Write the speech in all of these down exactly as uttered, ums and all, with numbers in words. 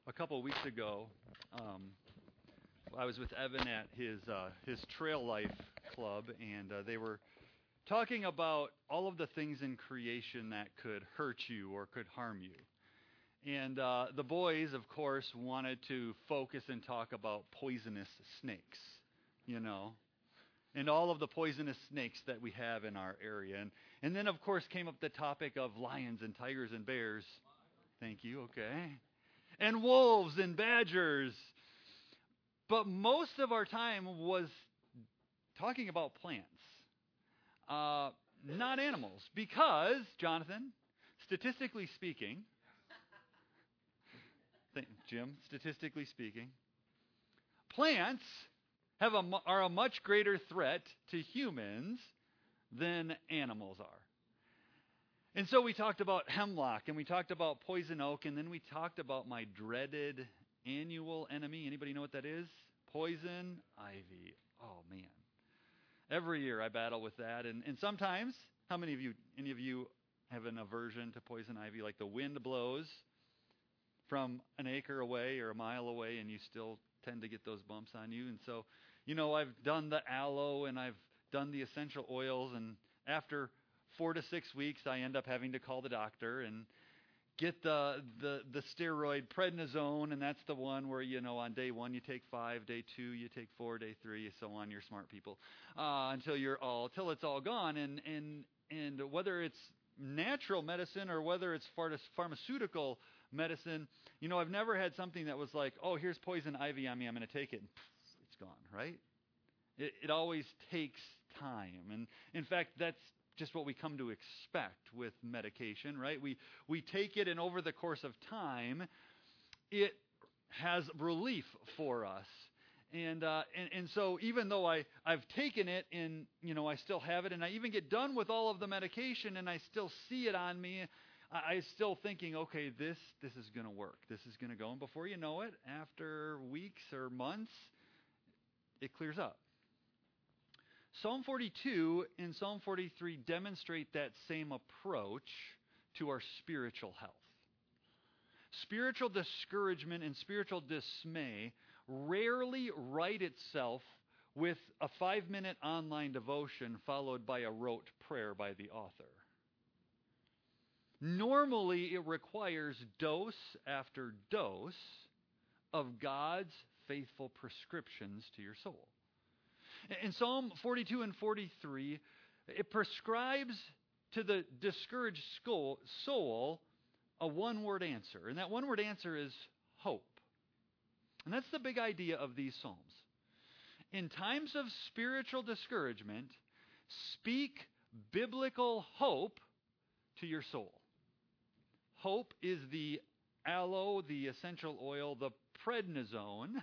a couple of weeks ago, um, I was with Evan at his uh, his Trail Life Club, and uh, they were talking about all of the things in creation that could hurt you or could harm you. And uh, the boys, of course, wanted to focus and talk about poisonous snakes, you know, and all of the poisonous snakes that we have in our area. And, and then, of course, came up the topic of lions and tigers and bears. Thank you, okay. And wolves and badgers. But most of our time was talking about plants, uh, not animals. Because, Jonathan, statistically speaking, Jim, statistically speaking, plants have a, are a much greater threat to humans than animals are. And so we talked about hemlock, and we talked about poison oak, and then we talked about my dreaded annual enemy. Anybody know what that is? Poison ivy. Oh, man. Every year I battle with that. And, and sometimes, how many of you, any of you have an aversion to poison ivy? Like the wind blows from an acre away or a mile away, and you still tend to get those bumps on you. And so, you know, I've done the aloe, and I've done the essential oils, and after four to six weeks, I end up having to call the doctor and get the, the the steroid prednisone, and that's the one where, you know, on day one you take five, day two you take four, day three, so on. You're smart people, uh, until you're all till it's all gone. And and and whether it's natural medicine or whether it's pharmaceutical medicine, you know, I've never had something that was like, oh, here's poison ivy on me, I'm going to take it, and poof, it's gone. Right? It, it always takes time, and in fact, that's just what we come to expect with medication, right? We we take it, and over the course of time, it has relief for us. And uh, and and so even though I I've taken it, and you know I still have it, and I even get done with all of the medication, and I still see it on me, I, I'm still thinking, okay, this this is going to work. This is going to go, and before you know it, after weeks or months, it clears up. Psalm forty-two and Psalm forty-three demonstrate that same approach to our spiritual health. Spiritual discouragement and spiritual dismay rarely right itself with a five-minute online devotion followed by a rote prayer by the author. Normally, it requires dose after dose of God's faithful prescriptions to your soul. In Psalm forty-two and forty-three, it prescribes to the discouraged soul a one-word answer. And that one-word answer is hope. And that's the big idea of these Psalms. In times of spiritual discouragement, speak biblical hope to your soul. Hope is the aloe, the essential oil, the prednisone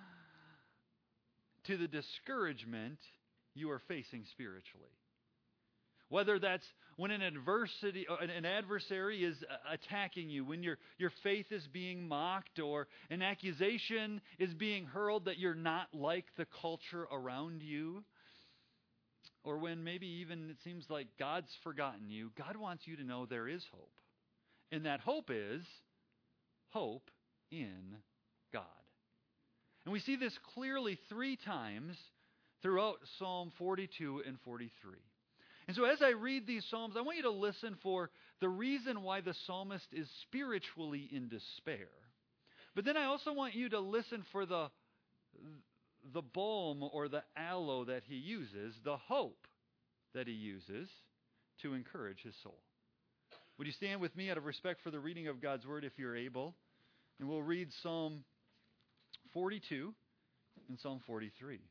to the discouragement you are facing spiritually. Whether that's when an adversity, an adversary is attacking you, when your, your faith is being mocked, or an accusation is being hurled that you're not like the culture around you, or when maybe even it seems like God's forgotten you, God wants you to know there is hope. And that hope is hope in God. And we see this clearly three times throughout Psalm forty-two and forty-three. And so as I read these Psalms, I want you to listen for the reason why the psalmist is spiritually in despair. But then I also want you to listen for the, the balm or the aloe that he uses, the hope that he uses to encourage his soul. Would you stand with me out of respect for the reading of God's Word if you're able? And we'll read Psalm forty-two and Psalm forty-three.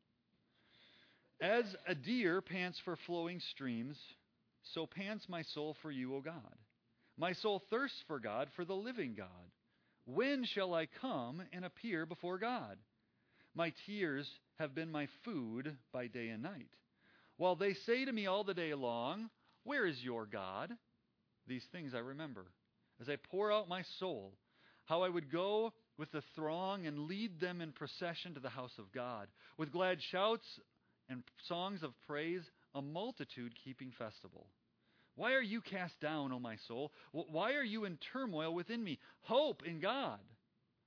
As a deer pants for flowing streams, so pants my soul for you, O God. My soul thirsts for God, for the living God. When shall I come and appear before God? My tears have been my food by day and night, while they say to me all the day long, where is your God? These things I remember, as I pour out my soul, how I would go with the throng and lead them in procession to the house of God, with glad shouts and songs of praise, a multitude keeping festival. Why are you cast down, O my soul? Why are you in turmoil within me? Hope in God,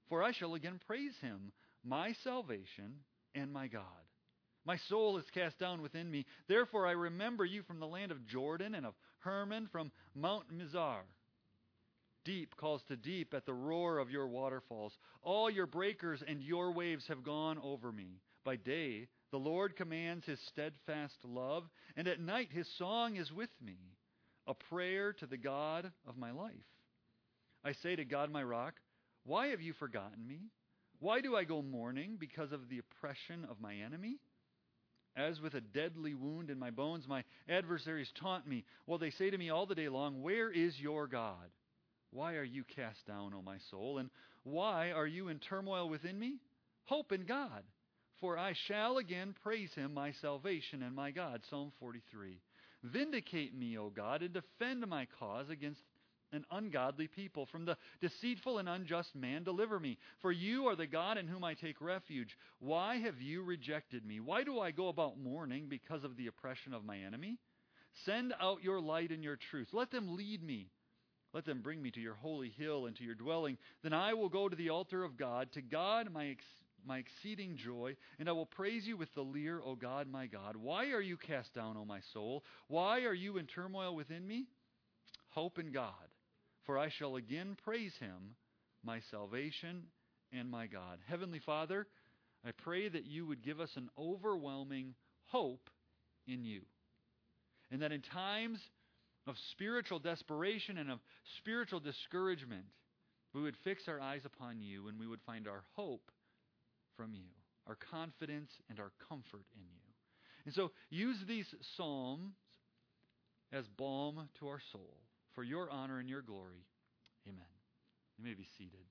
for I shall again praise him, my salvation and my God. My soul is cast down within me. Therefore I remember you from the land of Jordan and of Hermon from Mount Mizar. Deep calls to deep at the roar of your waterfalls. All your breakers and your waves have gone over me. By day the Lord commands his steadfast love, and at night his song is with me, a prayer to the God of my life. I say to God my rock, why have you forgotten me? Why do I go mourning because of the oppression of my enemy? As with a deadly wound in my bones, my adversaries taunt me, while they say to me all the day long, where is your God? Why are you cast down, O my soul? And why are you in turmoil within me? Hope in God, for I shall again praise him, my salvation and my God. Psalm forty-three. Vindicate me, O God, and defend my cause against an ungodly people. From the deceitful and unjust man, deliver me. For you are the God in whom I take refuge. Why have you rejected me? Why do I go about mourning because of the oppression of my enemy? Send out your light and your truth. Let them lead me. Let them bring me to your holy hill and to your dwelling. Then I will go to the altar of God, to God my ex- my exceeding joy, and I will praise you with the lyre, O God, my God. Why are you cast down, O my soul? Why are you in turmoil within me? Hope in God, for I shall again praise him, my salvation and my God. Heavenly Father, I pray that you would give us an overwhelming hope in you, and that in times of spiritual desperation and of spiritual discouragement, we would fix our eyes upon you and we would find our hope from you, our confidence and our comfort in you. And so use these psalms as balm to our soul for your honor and your glory. Amen. You may be seated.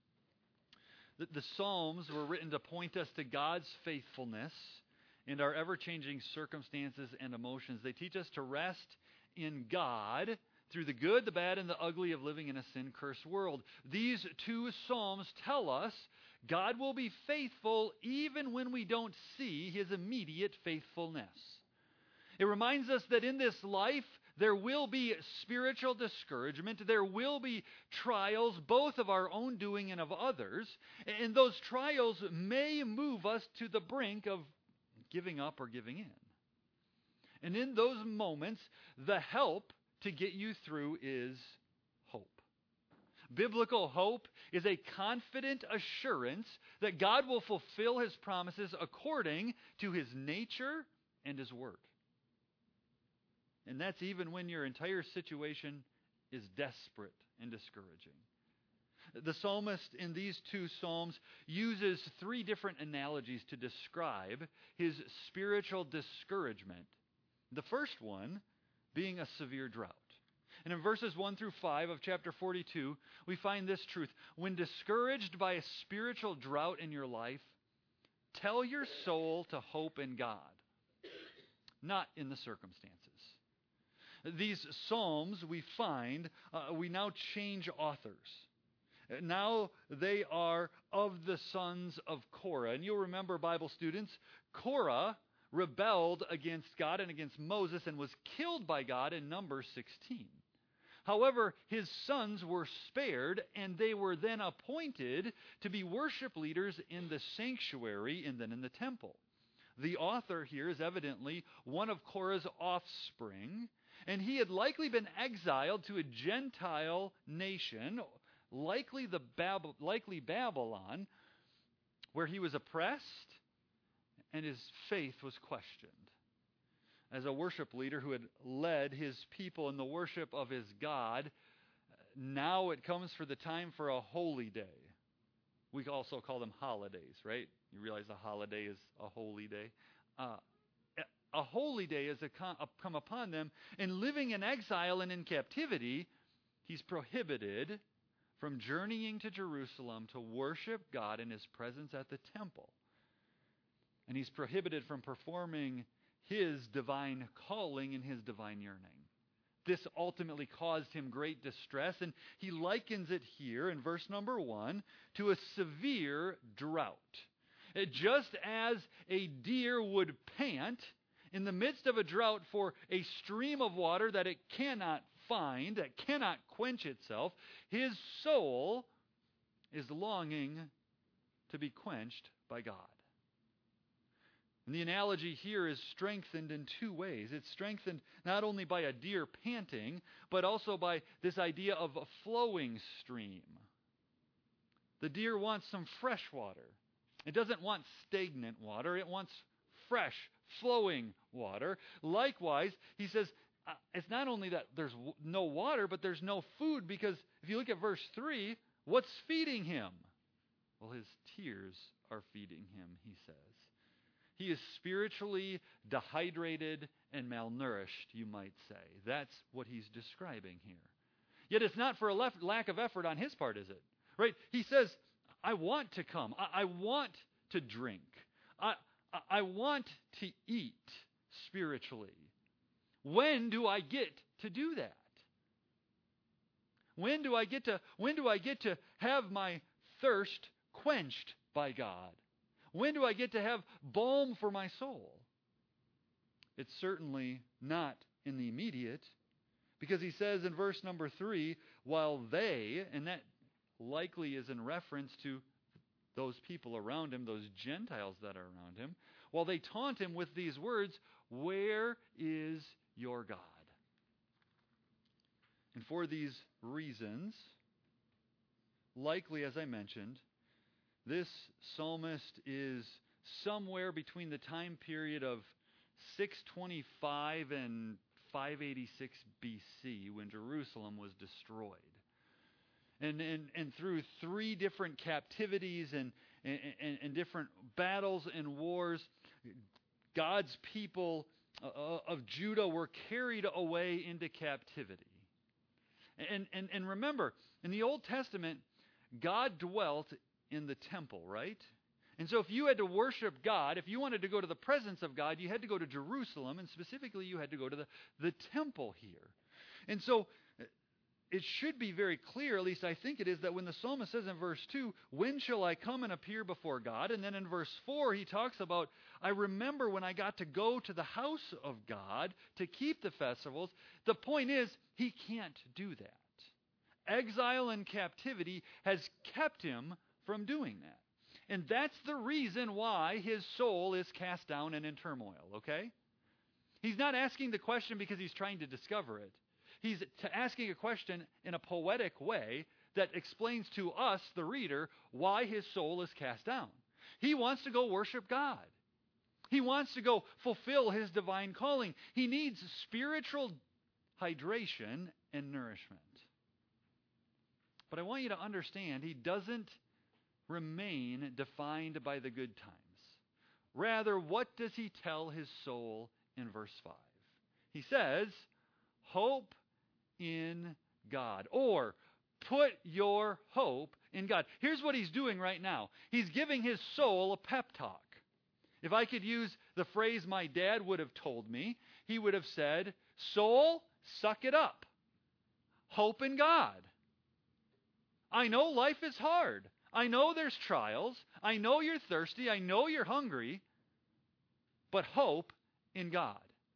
The, the Psalms were written to point us to God's faithfulness in our ever-changing circumstances and emotions. They teach us to rest in God through the good, the bad, and the ugly of living in a sin-cursed world. These two Psalms tell us God will be faithful even when we don't see his immediate faithfulness. It reminds us that in this life, there will be spiritual discouragement. There will be trials, both of our own doing and of others. And those trials may move us to the brink of giving up or giving in. And in those moments, the help to get you through is hope. Biblical hope is a confident assurance that God will fulfill his promises according to his nature and his word. And that's even when your entire situation is desperate and discouraging. The psalmist in these two psalms uses three different analogies to describe his spiritual discouragement. The first one being a severe drought. And in verses one through five of chapter forty-two, we find this truth. When discouraged by a spiritual drought in your life, tell your soul to hope in God, not in the circumstances. These psalms we find, uh, we now change authors. Now they are of the sons of Korah. And you'll remember, Bible students, Korah rebelled against God and against Moses and was killed by God in Numbers sixteen. However, his sons were spared, and they were then appointed to be worship leaders in the sanctuary and then in the temple. The author here is evidently one of Korah's offspring, and he had likely been exiled to a Gentile nation, likely the Bab- likely Babylon, where he was oppressed and his faith was questioned. As a worship leader who had led his people in the worship of his God, now it comes for the time for a holy day. We also call them holidays, right? You realize a holiday is a holy day. Uh, a holy day has come upon them, and living in exile and in captivity, he's prohibited from journeying to Jerusalem to worship God in his presence at the temple. And he's prohibited from performing his divine calling and his divine yearning. This ultimately caused him great distress, and he likens it here in verse number one to a severe drought. Just as a deer would pant in the midst of a drought for a stream of water that it cannot find, that cannot quench itself, his soul is longing to be quenched by God. And the analogy here is strengthened in two ways. It's strengthened not only by a deer panting, but also by this idea of a flowing stream. The deer wants some fresh water. It doesn't want stagnant water. It wants fresh, flowing water. Likewise, he says, uh, it's not only that there's w- no water, but there's no food, because if you look at verse three, what's feeding him? Well, his tears are feeding him, he says. He is spiritually dehydrated and malnourished, you might say. That's what he's describing here. Yet it's not for a lef- lack of effort on his part, is it? Right? He says, I want to come. I, I want to drink. I, I, I want to eat spiritually. When do I get to do that? When do I get to, when do I get to have my thirst quenched by God? When do I get to have balm for my soul? It's certainly not in the immediate, because he says in verse number three, while they, and that likely is in reference to those people around him, those Gentiles that are around him, while they taunt him with these words, where is your God? And for these reasons, likely, as I mentioned, this psalmist is somewhere between the time period of six twenty-five and five eighty-six B C, when Jerusalem was destroyed. And, and, and through three different captivities and, and, and different battles and wars, God's people of Judah were carried away into captivity. And, and, and remember, in the Old Testament, God dwelt in the temple, right? And so if you had to worship God, if you wanted to go to the presence of God, you had to go to Jerusalem, and specifically you had to go to the, the temple here. And so it should be very clear, at least I think it is, that when the psalmist says in verse two, when shall I come and appear before God? And then in verse four, he talks about, I remember when I got to go to the house of God to keep the festivals. The point is, he can't do that. Exile and captivity has kept him from doing that. And that's the reason why his soul is cast down and in turmoil, okay? He's not asking the question because he's trying to discover it. He's t- asking a question in a poetic way that explains to us, the reader, why his soul is cast down. He wants to go worship God. He wants to go fulfill his divine calling. He needs spiritual hydration and nourishment. But I want you to understand, he doesn't remain defined by the good times. Rather, what does he tell his soul in verse five? He says, hope in God, or put your hope in God. Here's what he's doing right now. He's giving his soul a pep talk. If I could use the phrase my dad would have told me, he would have said, soul, suck it up. Hope in God. I know life is hard. I know there's trials. I know you're thirsty. I know you're hungry. But hope in God.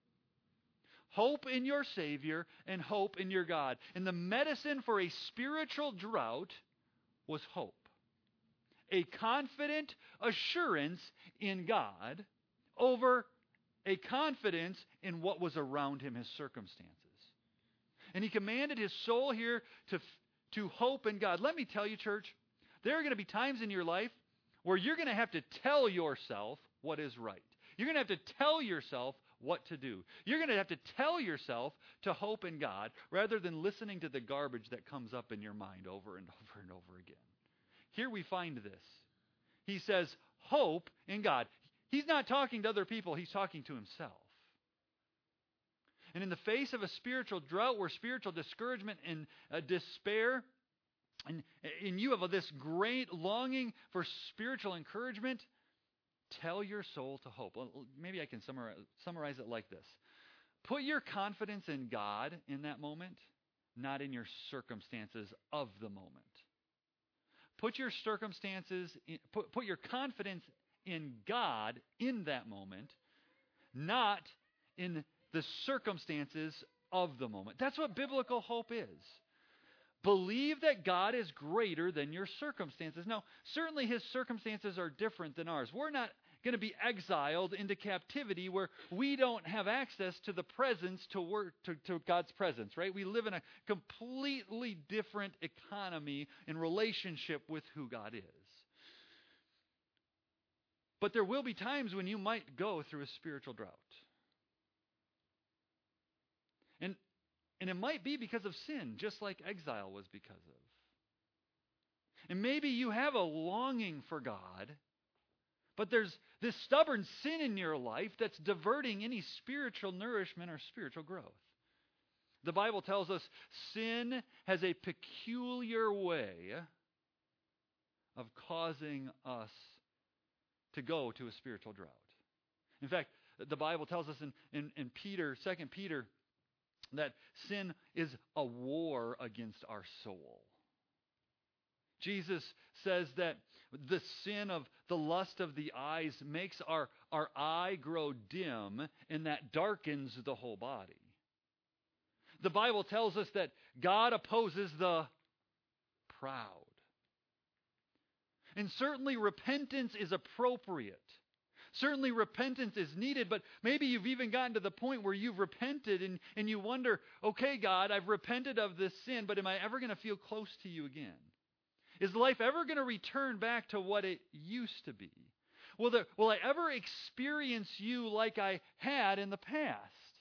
Hope in your Savior and hope in your God. And the medicine for a spiritual drought was hope. A confident assurance in God over a confidence in what was around him, his circumstances. And he commanded his soul here to, to hope in God. Let me tell you, church, there are going to be times in your life where you're going to have to tell yourself what is right. You're going to have to tell yourself what to do. You're going to have to tell yourself to hope in God rather than listening to the garbage that comes up in your mind over and over and over again. Here we find this. He says, hope in God. He's not talking to other people. He's talking to himself. And in the face of a spiritual drought where spiritual discouragement and uh, despair, and, and you have this great longing for spiritual encouragement, tell your soul to hope. Well, maybe I can summarize, summarize it like this. Put your confidence in God in that moment, not in your circumstances of the moment. Put your circumstances, in, put, put your confidence in God in that moment, not in the circumstances of the moment. That's what biblical hope is. Believe that God is greater than your circumstances. Now, certainly his circumstances are different than ours. We're not going to be exiled into captivity where we don't have access to the presence, to work, to, to God's presence, right? We live in a completely different economy in relationship with who God is. But there will be times when you might go through a spiritual drought. And, and it might be because of sin, just like exile was because of. And maybe you have a longing for God, but there's this stubborn sin in your life that's diverting any spiritual nourishment or spiritual growth. The Bible tells us sin has a peculiar way of causing us to go to a spiritual drought. In fact, the Bible tells us in, in, in Peter, Second Peter, that sin is a war against our soul. Jesus says that the sin of the lust of the eyes makes our, our eye grow dim, and that darkens the whole body. The Bible tells us that God opposes the proud. And certainly repentance is appropriate. Certainly repentance is needed, but maybe you've even gotten to the point where you've repented and, and you wonder, okay, God, I've repented of this sin, but am I ever going to feel close to you again? Is life ever going to return back to what it used to be? Will, there, will I ever experience you like I had in the past?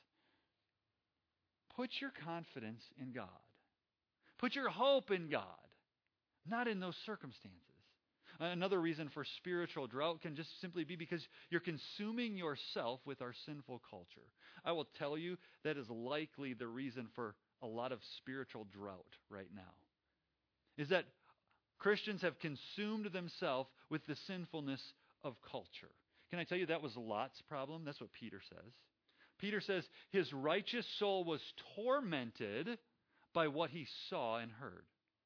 Put your confidence in God. Put your hope in God, not in those circumstances. Another reason for spiritual drought can just simply be because you're consuming yourself with our sinful culture. I will tell you that is likely the reason for a lot of spiritual drought right now. Is that Christians have consumed themselves with the sinfulness of culture. Can I tell you that was Lot's problem? That's what Peter says. Peter says his righteous soul was tormented by what he saw and heard.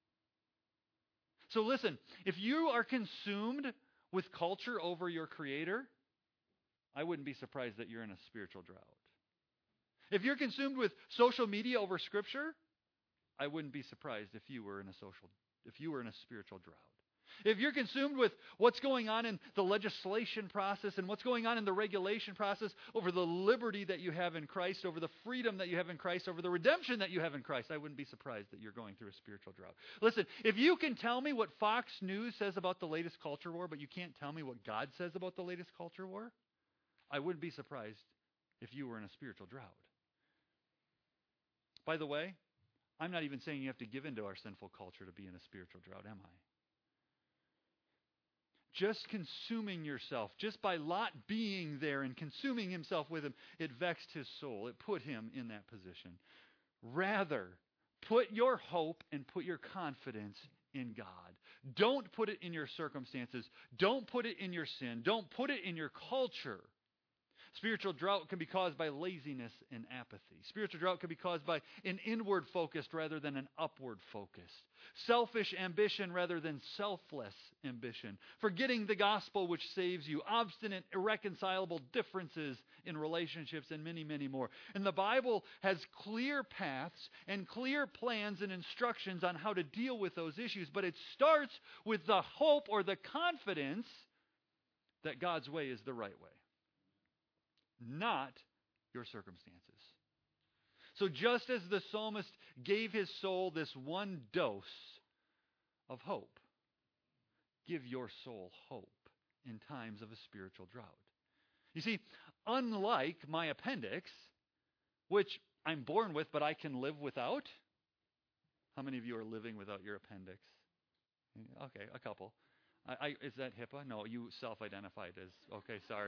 So listen, if you are consumed with culture over your Creator, I wouldn't be surprised that you're in a spiritual drought. If you're consumed with social media over Scripture, I wouldn't be surprised if you were in a social, if you were in a spiritual drought. If you're consumed with what's going on in the legislation process and what's going on in the regulation process over the liberty that you have in Christ, over the freedom that you have in Christ, over the redemption that you have in Christ, I wouldn't be surprised that you're going through a spiritual drought. Listen, if you can tell me what Fox News says about the latest culture war, but you can't tell me what God says about the latest culture war, I wouldn't be surprised if you were in a spiritual drought. By the way, I'm not even saying you have to give into our sinful culture to be in a spiritual drought, am I? Just consuming yourself, just by Lot being there and consuming himself with him, it vexed his soul. It put him in that position. Rather, put your hope and put your confidence in God. Don't put it in your circumstances. Don't put it in your sin. Don't put it in your culture. Spiritual drought can be caused by laziness and apathy. Spiritual drought can be caused by an inward focused rather than an upward focused. Selfish ambition rather than selfless ambition. Forgetting the gospel which saves you. Obstinate, irreconcilable differences in relationships and many, many more. And the Bible has clear paths and clear plans and instructions on how to deal with those issues. But it starts with the hope or the confidence that God's way is the right way, not your circumstances. So just as the psalmist gave his soul this one dose of hope, give your soul hope in times of a spiritual drought. You see, unlike my appendix, which I'm born with but I can live without. How many of you are living without your appendix? Okay, a couple. I, I, is that HIPAA? No, you self-identified as, okay, sorry.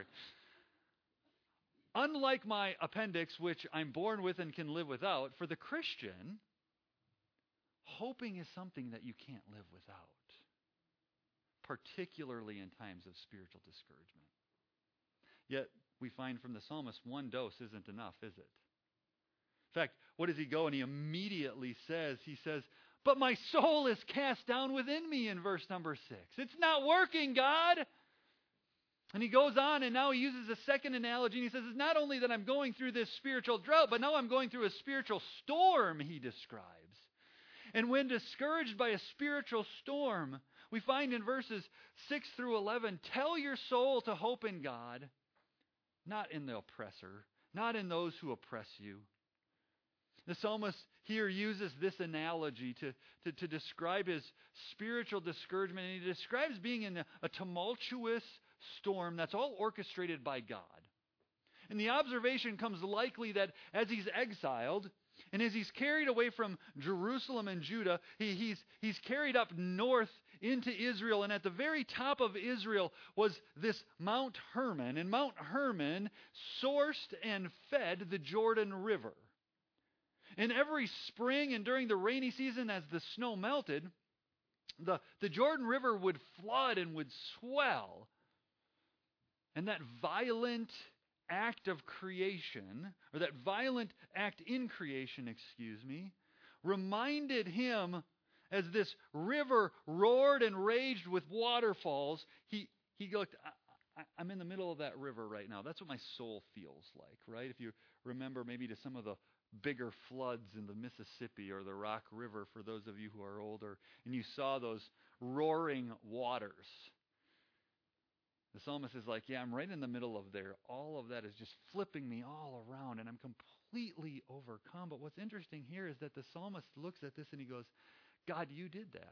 Unlike my appendix, which I'm born with and can live without, for the Christian, hoping is something that you can't live without, particularly in times of spiritual discouragement. Yet, we find from the psalmist, one dose isn't enough, is it? In fact, what does he go and he immediately says? He says, but my soul is cast down within me in verse number six. It's not working, God. And he goes on, and now he uses a second analogy, and he says, it's not only that I'm going through this spiritual drought, but now I'm going through a spiritual storm, he describes. And when discouraged by a spiritual storm, we find in verses six through eleven, tell your soul to hope in God, not in the oppressor, not in those who oppress you. The psalmist here uses this analogy to, to, to describe his spiritual discouragement, and he describes being in a, a tumultuous storm that's all orchestrated by God. And the observation comes likely that as he's exiled, and as he's carried away from Jerusalem and Judah, he, he's, he's carried up north into Israel. And at the very top of Israel was this Mount Hermon. And Mount Hermon sourced and fed the Jordan River. And every spring and during the rainy season, as the snow melted, the, the Jordan River would flood and would swell. And that violent act of creation, or that violent act in creation, excuse me, reminded him, as this river roared and raged with waterfalls, he, he looked, I, I, I'm in the middle of that river right now. That's what my soul feels like, right? If you remember maybe to some of the bigger floods in the Mississippi or the Rock River, for those of you who are older, and you saw those roaring waters. The psalmist is like, yeah, I'm right in the middle of there. All of that is just flipping me all around, and I'm completely overcome. But what's interesting here is that the psalmist looks at this and he goes, God, you did that.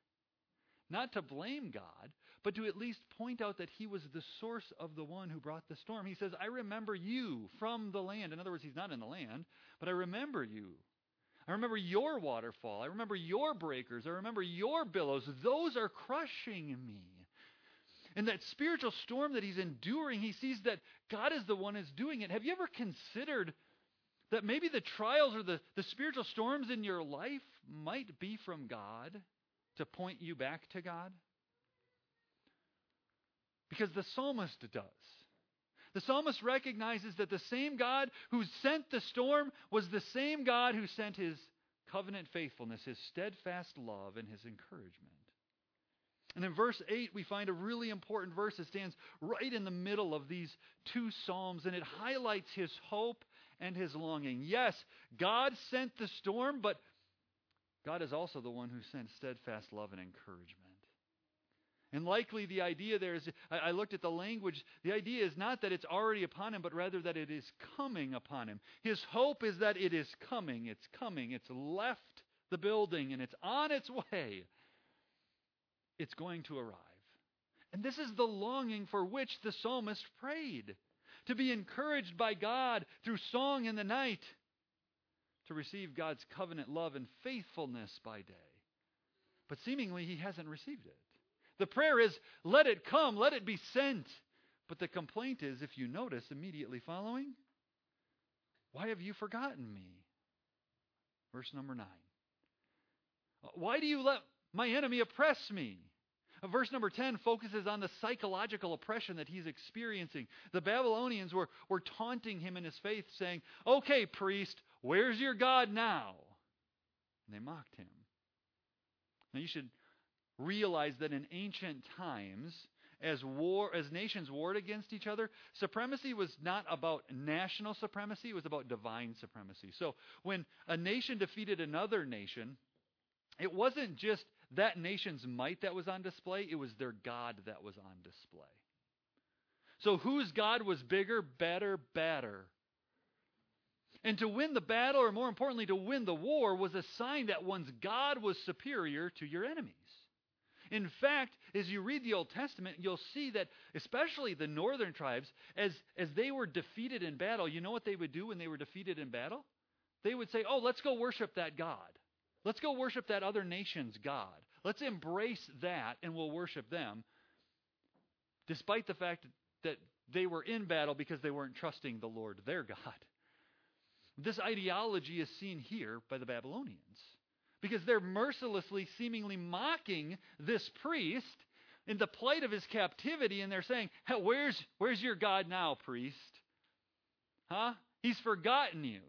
Not to blame God, but to at least point out that he was the source of the one who brought the storm. He says, I remember you from the land. In other words, he's not in the land, but I remember you. I remember your waterfall. I remember your breakers. I remember your billows. Those are crushing me. And that spiritual storm that he's enduring, he sees that God is the one who's doing it. Have you ever considered that maybe the trials or the, the spiritual storms in your life might be from God to point you back to God? Because the psalmist does. The psalmist recognizes that the same God who sent the storm was the same God who sent his covenant faithfulness, his steadfast love, and his encouragement. And in verse eight, we find a really important verse that stands right in the middle of these two psalms, and it highlights his hope and his longing. Yes, God sent the storm, but God is also the one who sent steadfast love and encouragement. And likely the idea there is, I looked at the language, the idea is not that it's already upon him, but rather that it is coming upon him. His hope is that it is coming, it's coming, it's left the building, and it's on its way. It's going to arrive. And this is the longing for which the psalmist prayed, to be encouraged by God through song in the night, to receive God's covenant love and faithfulness by day. But seemingly he hasn't received it. The prayer is, let it come, let it be sent. But the complaint is, if you notice immediately following, why have you forgotten me? Verse number nine. Why do you let my enemy oppress me? Verse number ten focuses on the psychological oppression that he's experiencing. The Babylonians were, were taunting him in his faith, saying, okay, priest, where's your God now? And they mocked him. Now you should realize that in ancient times, as war, as nations warred against each other, supremacy was not about national supremacy, it was about divine supremacy. So when a nation defeated another nation, it wasn't just that nation's might that was on display, it was their God that was on display. So whose God was bigger, better, better? And to win the battle, or more importantly, to win the war, was a sign that one's God was superior to your enemies. In fact, as you read the Old Testament, you'll see that especially the northern tribes, as, as they were defeated in battle, you know what they would do when they were defeated in battle? They would say, oh, let's go worship that God. Let's go worship that other nation's God. Let's embrace that and we'll worship them, despite the fact that they were in battle because they weren't trusting the Lord, their God. This ideology is seen here by the Babylonians, because they're mercilessly, seemingly mocking this priest in the plight of his captivity, and they're saying, hey, where's, where's your God now, priest? Huh? He's forgotten you.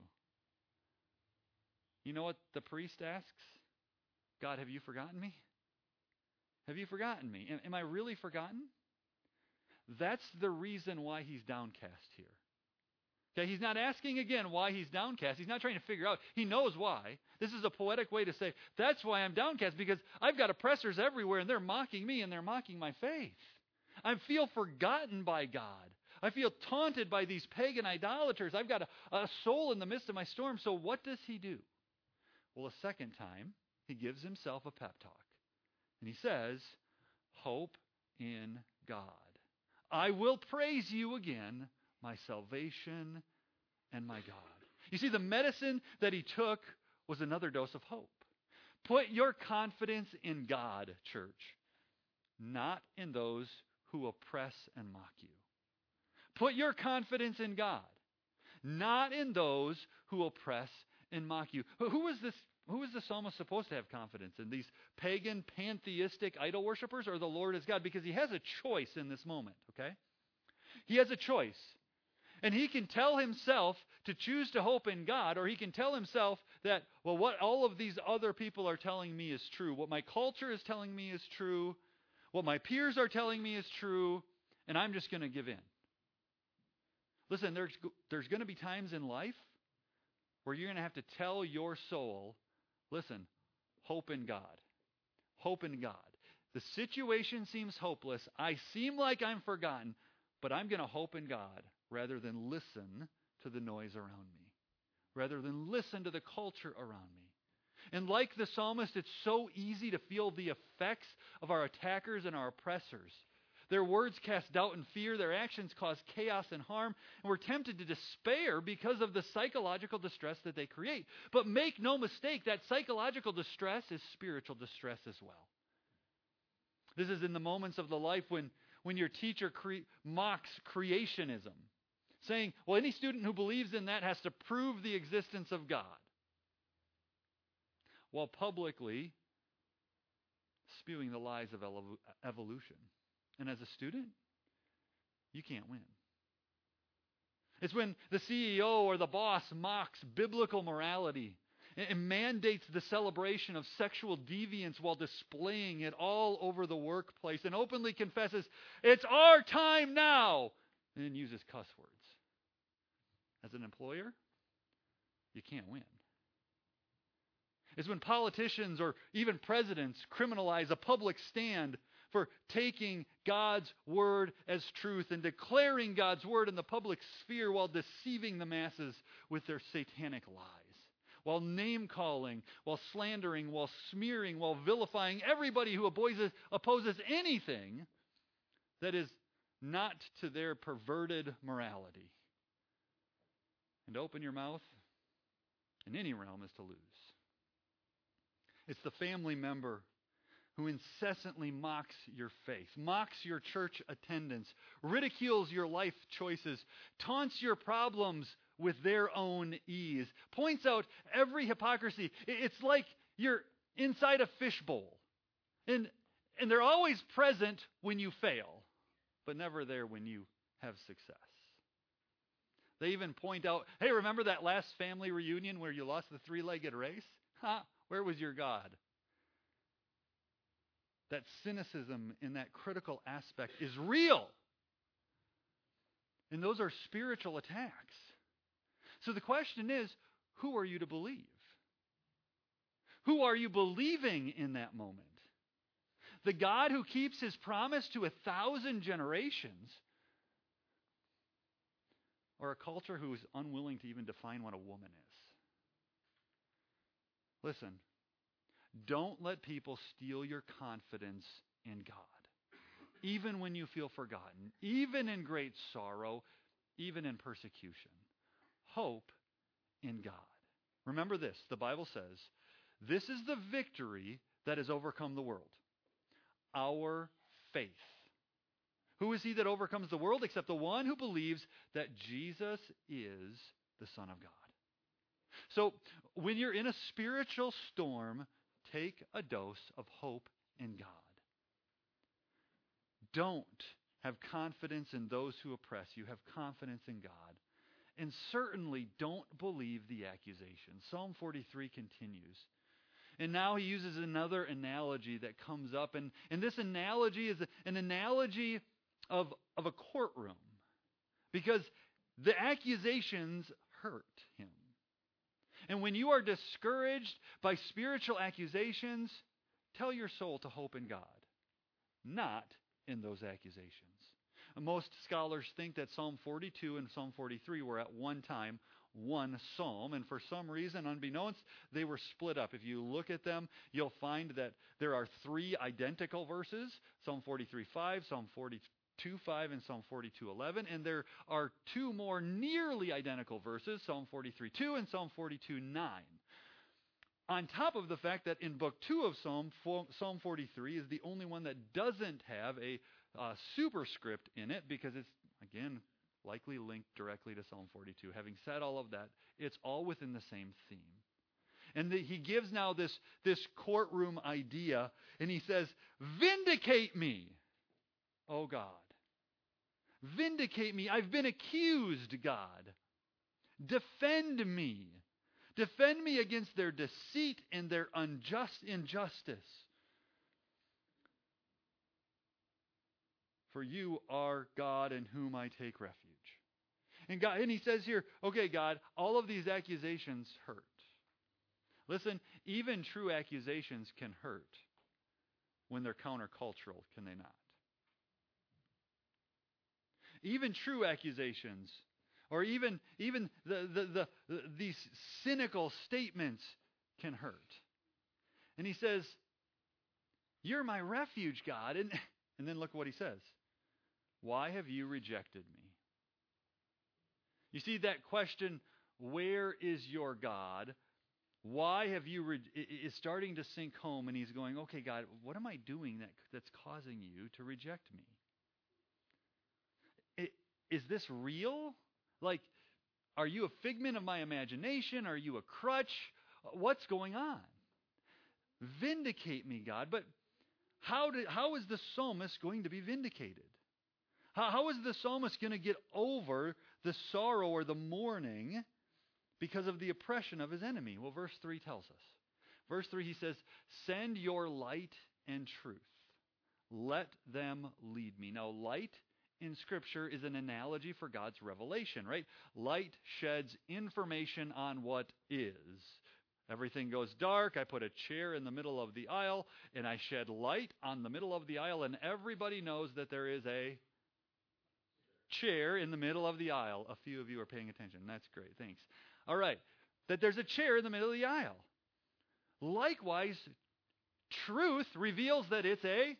You know what the priest asks? God, have you forgotten me? Have you forgotten me? Am, am I really forgotten? That's the reason why he's downcast here. Okay, he's not asking again why he's downcast. He's not trying to figure out. He knows why. This is a poetic way to say, that's why I'm downcast, because I've got oppressors everywhere, and they're mocking me, and they're mocking my faith. I feel forgotten by God. I feel taunted by these pagan idolaters. I've got a, a soul in the midst of my storm. So what does he do? Well, a second time, he gives himself a pep talk. And he says, hope in God. I will praise you again, my salvation and my God. You see, the medicine that he took was another dose of hope. Put your confidence in God, church, not in those who oppress and mock you. Put your confidence in God, not in those who oppress and mock you. Who is this? Who is the psalmist supposed to have confidence in? These pagan, pantheistic idol worshippers, or the Lord is God? Because he has a choice in this moment, okay? He has a choice. And he can tell himself to choose to hope in God, or he can tell himself that, well, what all of these other people are telling me is true. What my culture is telling me is true. What my peers are telling me is true. And I'm just going to give in. Listen, there's, there's going to be times in life where you're going to have to tell your soul, listen, hope in God. Hope in God. The situation seems hopeless. I seem like I'm forgotten, but I'm going to hope in God rather than listen to the noise around me, rather than listen to the culture around me. And like the psalmist, it's so easy to feel the effects of our attackers and our oppressors. Their words cast doubt and fear. Their actions cause chaos and harm. And we're tempted to despair because of the psychological distress that they create. But make no mistake, that psychological distress is spiritual distress as well. This is in the moments of the life when, when your teacher cre- mocks creationism, saying, well, any student who believes in that has to prove the existence of God, while publicly spewing the lies of evolution. And as a student, you can't win. It's when the C E O or the boss mocks biblical morality and mandates the celebration of sexual deviance while displaying it all over the workplace and openly confesses, it's our time now, and then uses cuss words. As an employer, you can't win. It's when politicians or even presidents criminalize a public stand for taking God's word as truth and declaring God's word in the public sphere while deceiving the masses with their satanic lies, while name-calling, while slandering, while smearing, while vilifying everybody who opposes, opposes anything that is not to their perverted morality. And to open your mouth in any realm is to lose. It's the family member who incessantly mocks your faith, mocks your church attendance, ridicules your life choices, taunts your problems with their own ease, points out every hypocrisy. It's like you're inside a fishbowl. And, and they're always present when you fail, but never there when you have success. They even point out, hey, remember that last family reunion where you lost the three-legged race? Huh? Where was your God? That cynicism in that critical aspect is real. And those are spiritual attacks. So the question is, who are you to believe? Who are you believing in that moment? The God who keeps his promise to a thousand generations, or a culture who is unwilling to even define what a woman is? Listen, don't let people steal your confidence in God, even when you feel forgotten, even in great sorrow, even in persecution. Hope in God. Remember this, the Bible says, this is the victory that has overcome the world. Our faith. Who is he that overcomes the world except the one who believes that Jesus is the Son of God? So when you're in a spiritual storm, take a dose of hope in God. Don't have confidence in those who oppress you. Have confidence in God. And certainly don't believe the accusation. Psalm forty-three continues. And now he uses another analogy that comes up. And, and this analogy is an analogy of, of a courtroom. Because the accusations hurt him. And when you are discouraged by spiritual accusations, tell your soul to hope in God, not in those accusations. Most scholars think that Psalm forty-two and Psalm forty-three were at one time one psalm, and for some reason, unbeknownst, they were split up. If you look at them, you'll find that there are three identical verses, Psalm forty-three five, Psalm forty-two five, and Psalm forty-two eleven, and there are two more nearly identical verses, Psalm forty-three two and Psalm forty-two nine. On top of the fact that in book two of Psalm, Psalm forty-three is the only one that doesn't have a uh, superscript in it, because it's, again, likely linked directly to Psalm forty-two. Having said all of that, it's all within the same theme. And the, he gives now this, this courtroom idea, and he says, "Vindicate me, O God. Vindicate me. I've been accused, God. Defend me. Defend me against their deceit and their unjust injustice. For you are God in whom I take refuge." And God, and he says here, okay, God, all of these accusations hurt. Listen, even true accusations can hurt when they're countercultural, can they not? Even true accusations, or even, even the, the, the, the, these cynical statements can hurt. And he says, "You're my refuge, God." And, and then look what he says. "Why have you rejected me?" You see that question, where is your God? Why have you, re- is starting to sink home, and he's going, okay, God, what am I doing that, that's causing you to reject me? It, is this real? Like, are you a figment of my imagination? Are you a crutch? What's going on? Vindicate me, God. But how did, how is the psalmist going to be vindicated? How, how is the psalmist going to get over the sorrow or the mourning because of the oppression of his enemy? Well, verse three tells us. Verse three, he says, "Send your light and truth. Let them lead me." Now, light in Scripture is an analogy for God's revelation, right? Light sheds information on what is. Everything goes dark. I put a chair in the middle of the aisle, and I shed light on the middle of the aisle, and everybody knows that there is a chair in the middle of the aisle. A few of you are paying attention. That's great. Thanks. All right. That there's a chair in the middle of the aisle. Likewise, truth reveals that it's a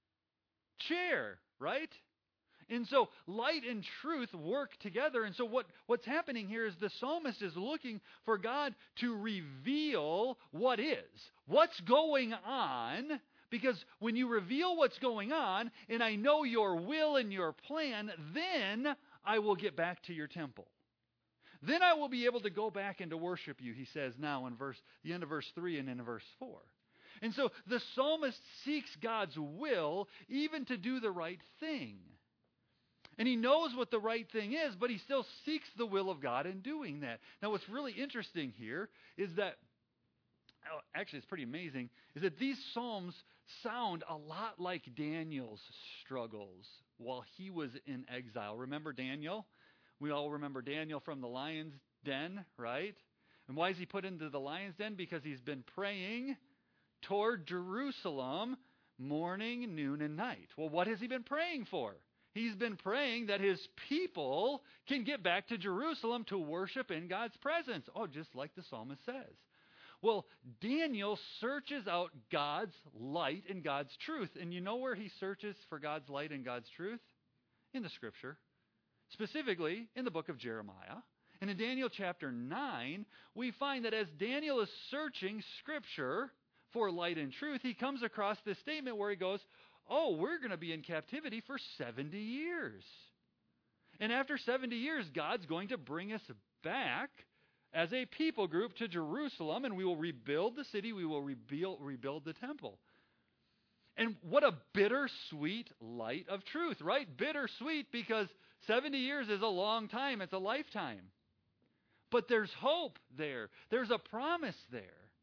chair, right? And so light and truth work together. And so what, what's happening here is the psalmist is looking for God to reveal what is, what's going on. Because when you reveal what's going on, and I know your will and your plan, then I will get back to your temple. Then I will be able to go back and to worship you, he says now in verse, the end of verse three and in verse four. And so the psalmist seeks God's will even to do the right thing. And he knows what the right thing is, but he still seeks the will of God in doing that. Now what's really interesting here is that, oh, actually it's pretty amazing, is that these psalms sound a lot like Daniel's struggles while he was in exile. Remember Daniel? We all remember Daniel from the lion's den, right? And why is he put into the lion's den? Because he's been praying toward Jerusalem morning, noon, and night. Well, what has he been praying for? He's been praying that his people can get back to Jerusalem to worship in God's presence. Oh, just like the psalmist says. Well, Daniel searches out God's light and God's truth. And you know where he searches for God's light and God's truth? In the Scripture. Specifically, in the book of Jeremiah. And in Daniel chapter nine, we find that as Daniel is searching Scripture for light and truth, he comes across this statement where he goes, oh, we're going to be in captivity for seventy years. And after seventy years, God's going to bring us back as a people group to Jerusalem, and we will rebuild the city, we will rebuild, rebuild the temple. And what a bittersweet light of truth, right? Bittersweet because seventy years is a long time. It's a lifetime. But there's hope there. There's a promise there.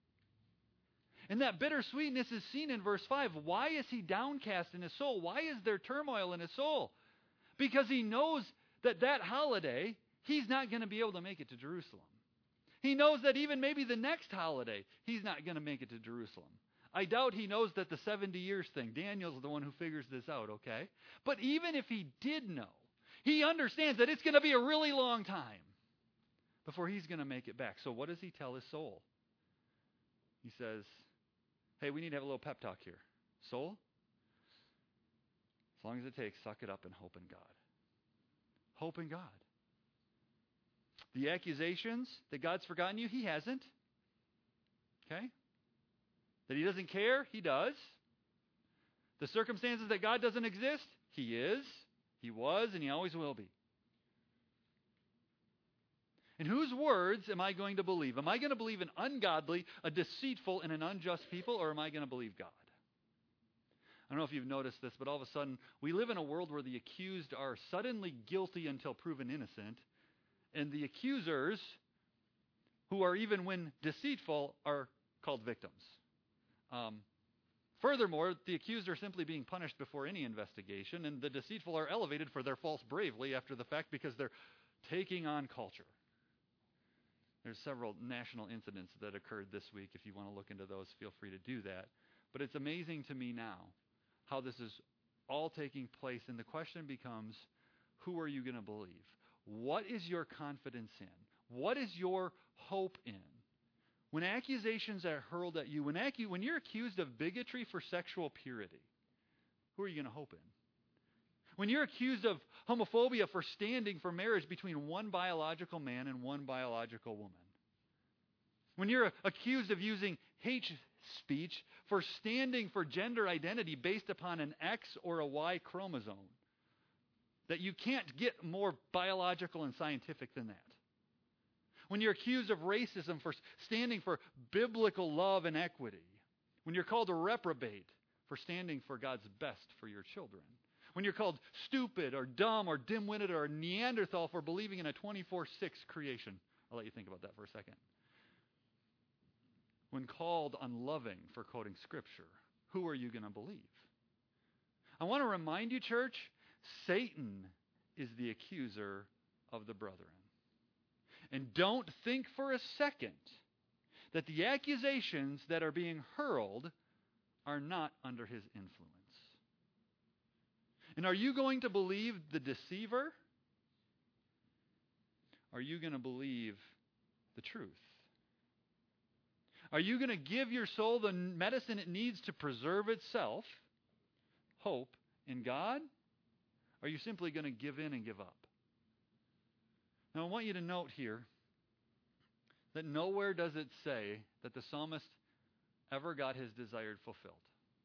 And that bittersweetness is seen in verse five. Why is he downcast in his soul? Why is there turmoil in his soul? Because he knows that that holiday he's not going to be able to make it to Jerusalem. He knows that even maybe the next holiday, he's not going to make it to Jerusalem. I doubt he knows that the seventy years thing, Daniel's the one who figures this out, okay? But even if he did know, he understands that it's going to be a really long time before he's going to make it back. So what does he tell his soul? He says, hey, we need to have a little pep talk here. Soul, as long as it takes, suck it up and hope in God. Hope in God. The accusations that God's forgotten you, he hasn't. Okay? That he doesn't care, he does. The circumstances that God doesn't exist, he is, he was, and he always will be. And whose words am I going to believe? Am I going to believe an ungodly, a deceitful, and an unjust people, or am I going to believe God? I don't know if you've noticed this, but all of a sudden, we live in a world where the accused are suddenly guilty until proven innocent, and the accusers, who are even when deceitful, are called victims. Um, furthermore, the accused are simply being punished before any investigation, and the deceitful are elevated for their false bravely after the fact because they're taking on culture. There's several national incidents that occurred this week. If you want to look into those, feel free to do that. But it's amazing to me now how this is all taking place, and the question becomes, who are you going to believe? What is your confidence in? What is your hope in? When accusations are hurled at you, when, acu- when you're accused of bigotry for sexual purity, who are you going to hope in? When you're accused of homophobia for standing for marriage between one biological man and one biological woman. When you're accused of using hate speech for standing for gender identity based upon an X or a Y chromosome. That you can't get more biological and scientific than that. When you're accused of racism for standing for biblical love and equity. When you're called a reprobate for standing for God's best for your children. When you're called stupid or dumb or dim-witted or Neanderthal for believing in a twenty-four six creation. I'll let you think about that for a second. When called unloving for quoting Scripture, who are you going to believe? I want to remind you, church, Satan is the accuser of the brethren. And don't think for a second that the accusations that are being hurled are not under his influence. And are you going to believe the deceiver? Are you going to believe the truth? Are you going to give your soul the medicine it needs to preserve itself, hope in God? Or are you simply going to give in and give up? Now I want you to note here that nowhere does it say that the psalmist ever got his desire fulfilled.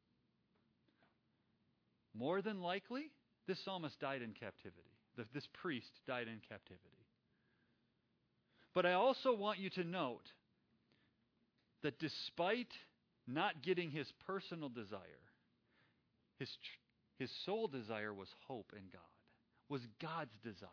More than likely, this psalmist died in captivity. This priest died in captivity. But I also want you to note that despite not getting his personal desire, his, his sole desire was hope in God, was God's desire.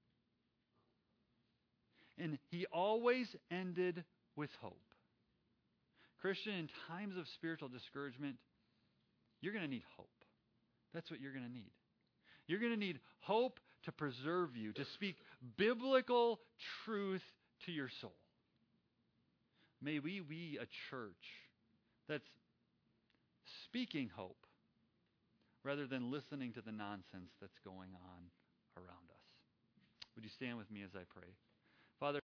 And he always ended with hope. Christian, in times of spiritual discouragement, you're going to need hope. That's what you're going to need. You're going to need hope to preserve you, to speak biblical truth to your soul. May we be a church that's speaking hope rather than listening to the nonsense that's going on around us. Would you stand with me as I pray? Father,